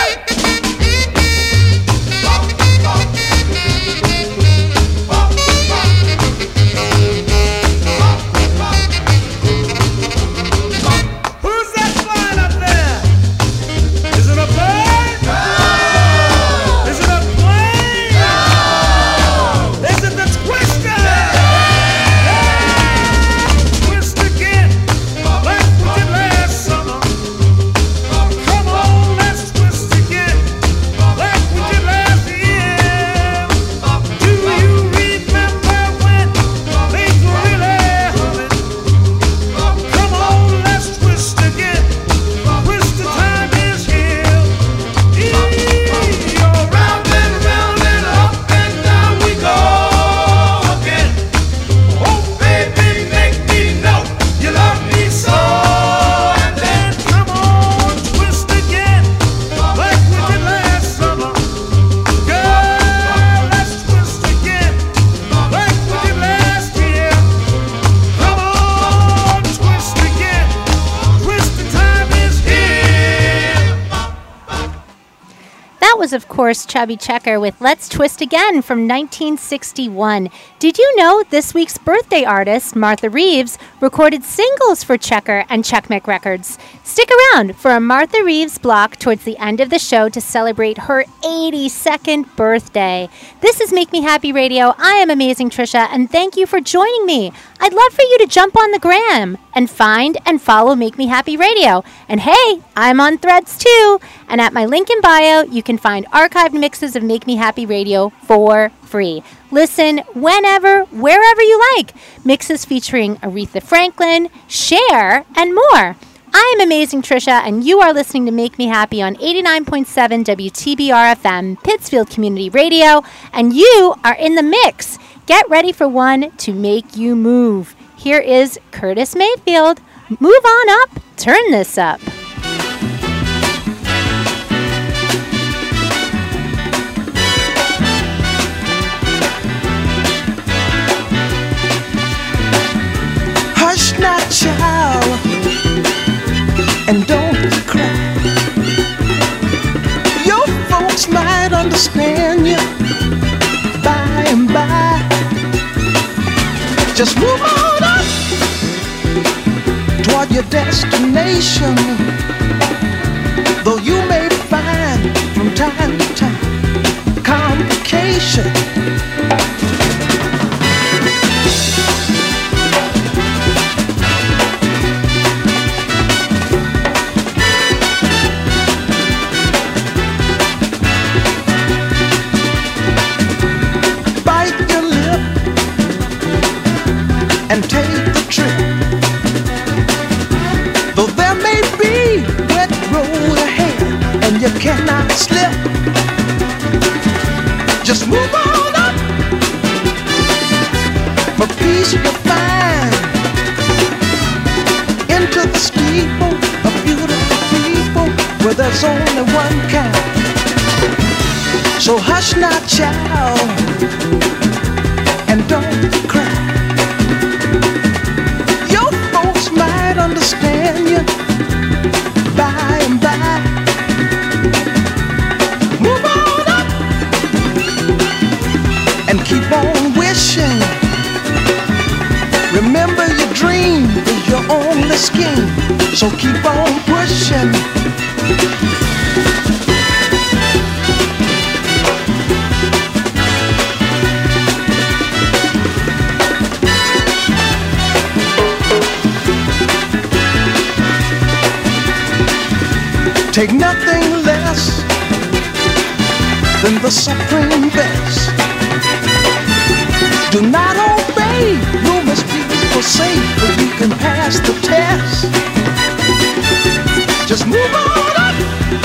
Who's that flying up there? Is it a bird? Is it a plane? Is it the twister? Twist again, like we did last summer. Come on, let's twist again, like we did last year. Do you remember when things were really humming? Come on, let's twist again. Twist the time is here. Round and round and up and down we go again. Oh baby, make me know you love me so. And then come on, twist again, like we did last summer. Girl, let's twist again, like we did last year. Come on, twist again. Twist the time is here.
That was, of course, Chubby Checker with Let's Twist Again from 1961. Did you know this week's birthday artist, Martha Reeves, recorded singles for Checker and Checkmate Records? Stick around for a Martha Reeves block towards the end of the show to celebrate her 82nd birthday. This is Make Me Happy Radio. I am Amazing Trisha, and thank you for joining me. I'd love for you to jump on the gram and find and follow Make Me Happy Radio. And hey, I'm on Threads too. And at my link in bio, you can find archived mixes of Make Me Happy Radio for free. Listen whenever, wherever you like. Mixes featuring Aretha Franklin, Cher, and more. I am Amazing Trisha, and you are listening to Make Me Happy on 89.7 WTBR FM, Pittsfield Community Radio, and you are in the mix. Get ready for one to make you move. Here is Curtis Mayfield. Move on up, turn this up.
Hush now, child, and don't cry. Your folks might understand you by and by. Just move on up toward your destination. Though you may find from time to time complication. And take the trip. Though there may be wet road ahead and you cannot slip, just move on up. For peace you'll find into the steeple of beautiful people where there's only one kind. So hush now, child, and don't cry. Understand you by and by. Move on up and keep on wishing. Remember your dream is your only the scheme, so keep on pushing. Take nothing less than the supreme best. Do not obey, you must be forsake, but you can pass the test. Just move on up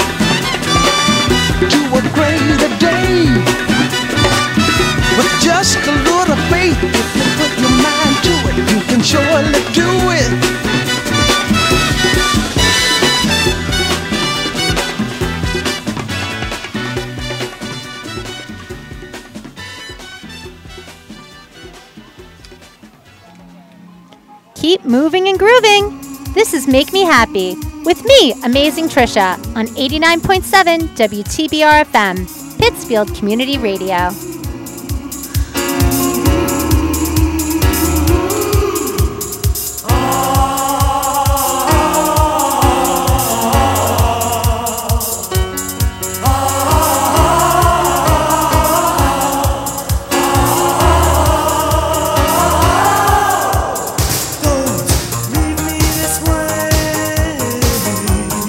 to a greater day. With just a little faith, if you put your mind to it, you can surely do it.
Keep moving and grooving. This is Make Me Happy with me, Amazing Trisha, on 89.7 WTBR FM, Pittsfield Community Radio.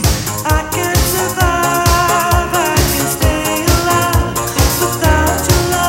I can survive, I can stay alive without your love.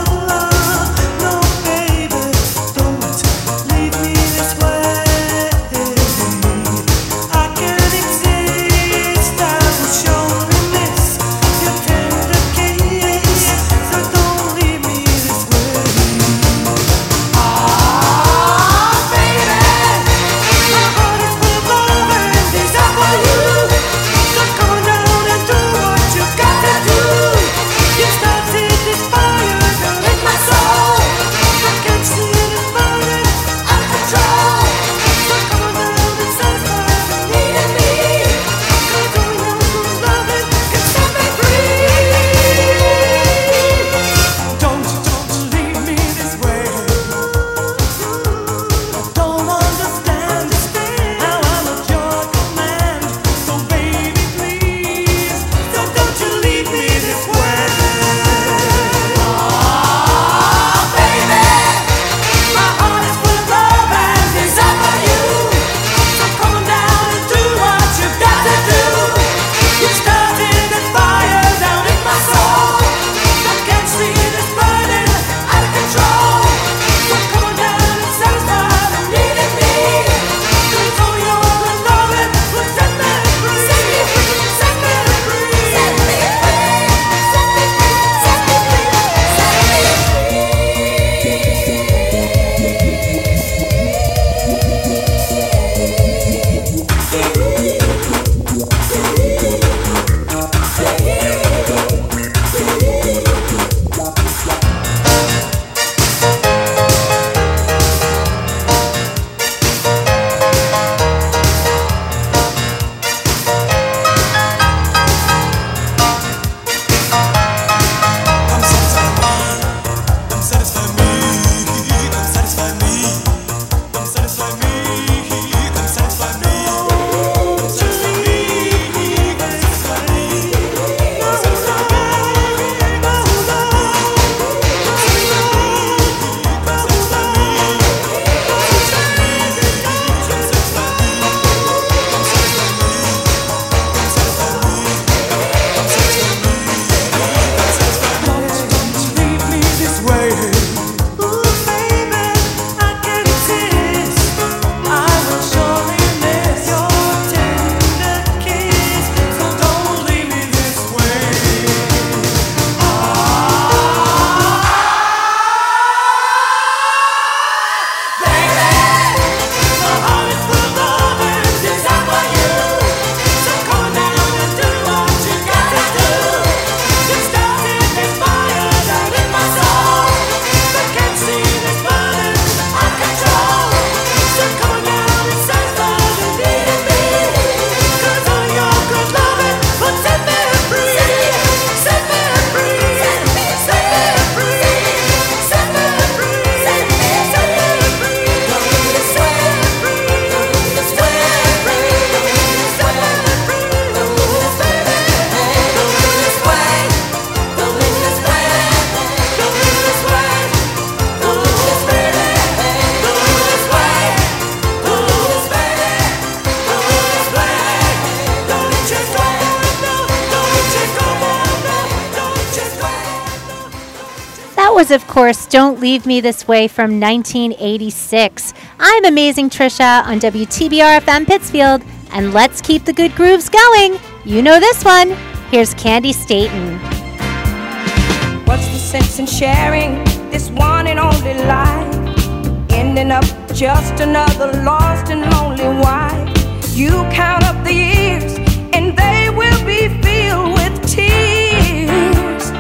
was, of course, Don't Leave Me This Way from 1986. I'm Amazing Trisha on WTBR FM Pittsfield, and let's keep the good grooves going. You know this one. Here's Candy Staten.
What's the sense in sharing this one and only life? Ending up just another lost and lonely wife. You count up the years and they will be filled with tears.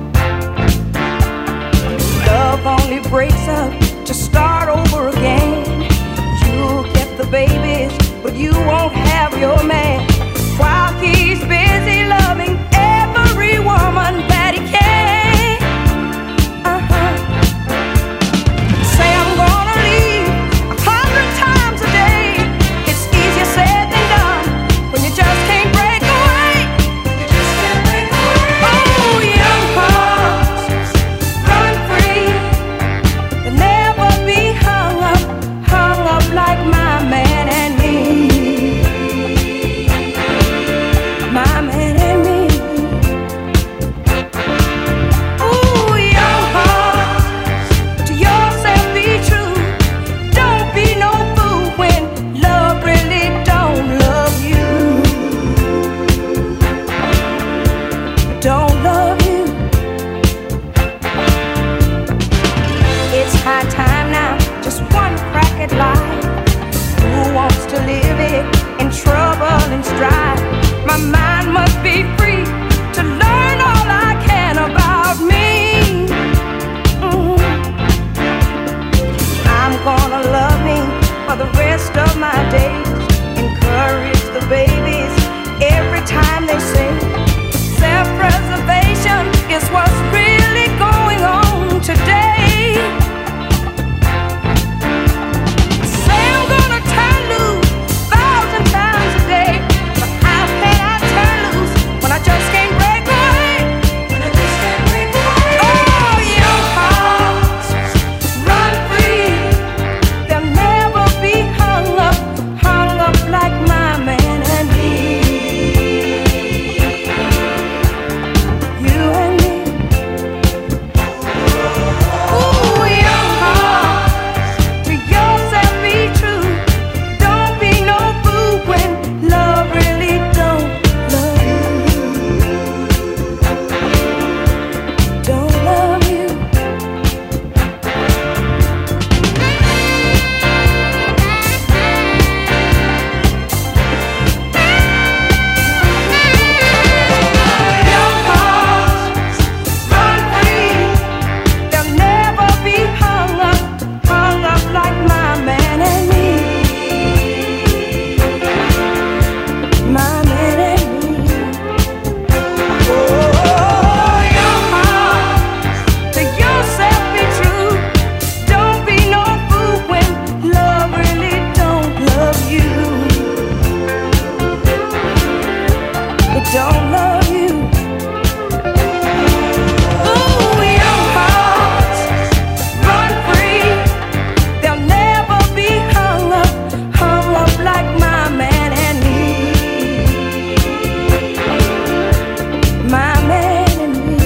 Love only breaks up to start over again. You'll get the babies, but you won't have your man. While he's busy loving every woman that he can. Say I'm gonna leave 100 times a day. It's easier said than done when you just can't break away. Oh, young hearts, run free. You'll never be hung up like my man and me. My man and me. Ooh, young hearts, to yourself be true. Don't be no fool when love really don't love you. Don't love you. It's high time now, just one crack at life. Who wants to live it in trouble and strife? My mind must be free to learn all I can about me. I'm gonna love me for the rest of my days. Encourage the babies every time they sing. Self-preservation is what's really going on today. Say I'm gonna turn loose 1,000 times a day, but how can I turn loose when I just can't break away? Oh, young hearts, run free. They'll never be hung up like my man and me. You and me. Ooh, young hearts, to yourself be true. Don't be no fool when love really don't love you. Don't love you. Young hearts, run free. They'll never be hung up like my man and me. My man and me. Oh, young hearts, to yourself be true. Don't be no fool when love really don't love you. It don't love you. Ooh, young hearts, run free. They'll never be hung up like my man and me. My man and me.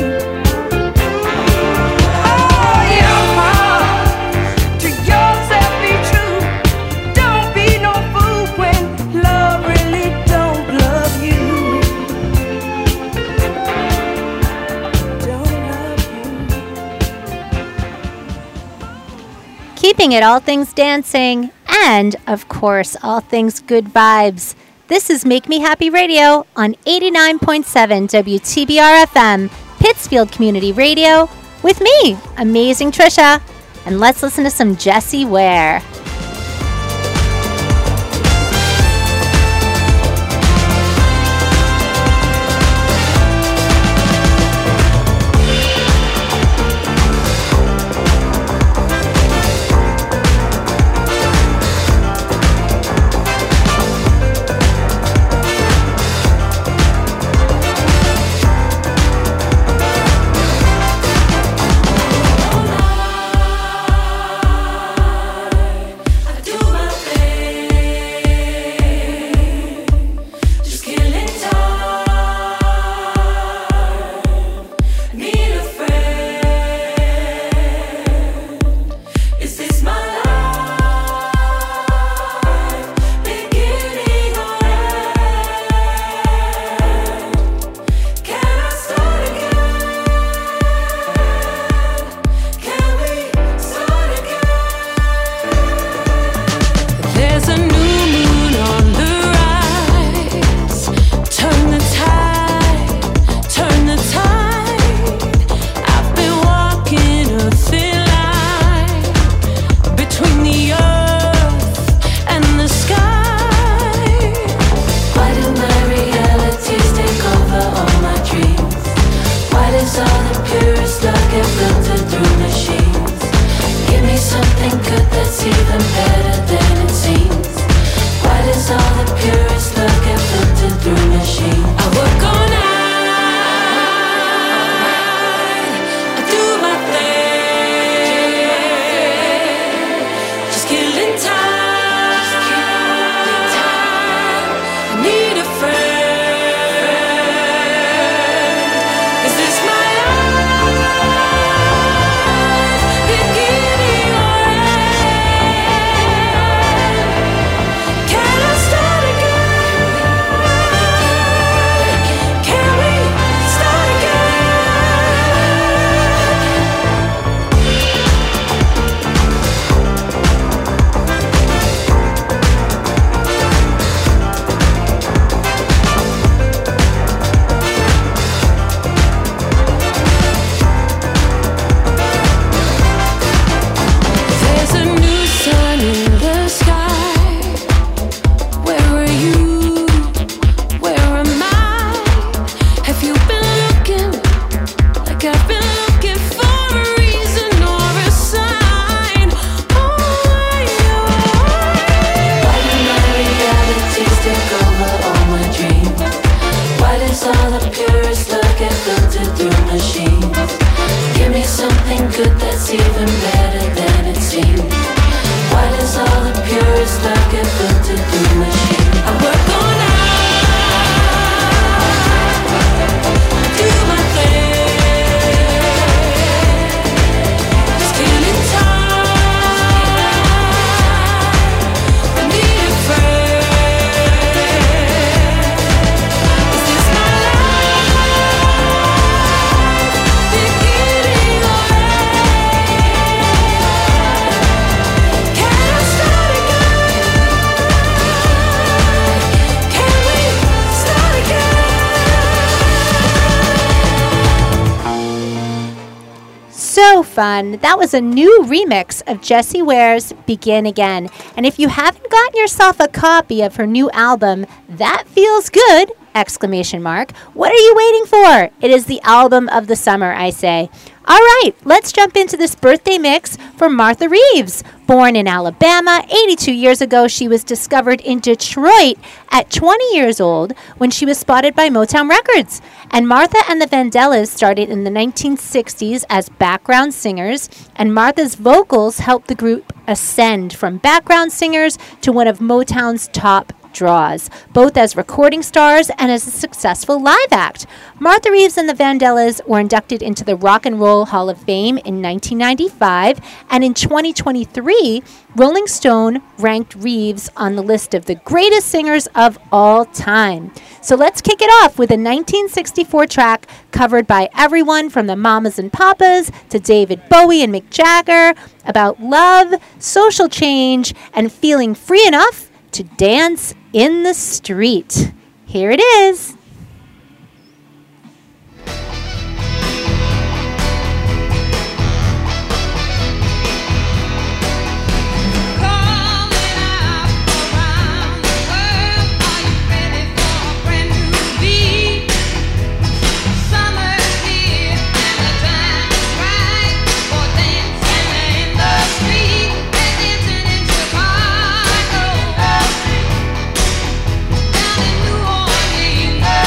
Oh, young hearts, to yourself be true. Don't be no fool when love really don't love you. Don't love you.
Keeping it all things dancing, and, of course, all things good vibes. This is Make Me Happy Radio on 89.7 WTBR FM, Pittsfield Community Radio, with me, Amazing Trisha. And let's listen to some Jessie Ware.
does all the purest love get filtered through machines? Give me something good that's even better than it seems. Why does all the purest love get filtered through machines? I work all night, I do my thing, just killing time. I need a friend. Is this my life beginning or end? Can I start again? Can we start There's a new sun in the sky. Where are you? Where am I? Have you been looking like I've been looking for a reason or a sign? Why do my realities take over all my dreams? Why does all the purest love get filtered through machines? Give me something good that's even better than it seems. Why does all the purest love get filtered through machines? I work all night, I do my thing, just killing time. I need a friend. Is this my life beginning or end? Can I start again? Can we start again?
So fun. That was a new remix of Jessie Ware's Begin Again. And if you haven't gotten yourself a copy of her new album, That Feels Good! Exclamation mark. What are you waiting for? It is the album of the summer, I say. All right, let's jump into this birthday mix for Martha Reeves. Born in Alabama, 82 years ago, she was discovered in Detroit at 20 years old when she was spotted by Motown Records. And Martha and the Vandellas started in the 1960s as background singers, and Martha's vocals helped the group ascend from background singers to one of Motown's top draws, both as recording stars and as a successful live act. Martha Reeves and the Vandellas were inducted into the Rock and Roll Hall of Fame in 1995, and in 2023, Rolling Stone ranked Reeves on the list of the greatest singers of all time. So let's kick it off with a 1964 track covered by everyone from the Mamas and Papas to David Bowie and Mick Jagger about love, social change, and feeling free enough to dance in the street. Here it is.
New Orleans.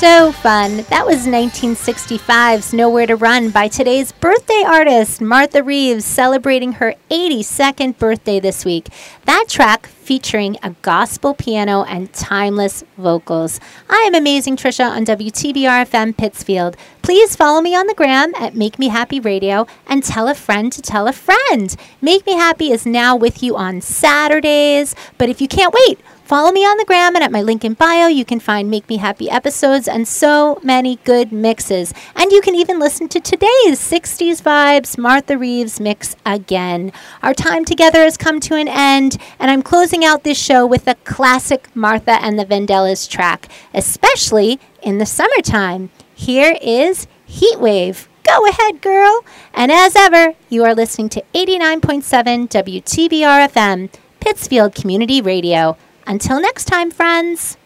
So fun. That was 1965's Nowhere to Run by today's birthday artist, Martha Reeves, celebrating her 82nd birthday this week. That track featuring a gospel piano and timeless vocals. I am Amazing Trisha on WTBR-FM Pittsfield. Please follow me on the gram at Make Me Happy Radio and tell a friend to tell a friend. Make Me Happy is now with you on Saturdays, but if you can't wait, follow me on the gram, and at my link in bio, you can find Make Me Happy episodes and so many good mixes. And you can even listen to today's 60s Vibes Martha Reeves mix again. Our time together has come to an end, and I'm closing out this show with a classic Martha and the Vandellas track, especially in the summertime. Here is Heat Wave. Go ahead, girl. And as ever, you are listening to 89.7 WTBR-FM, Pittsfield Community Radio. Until next time, friends.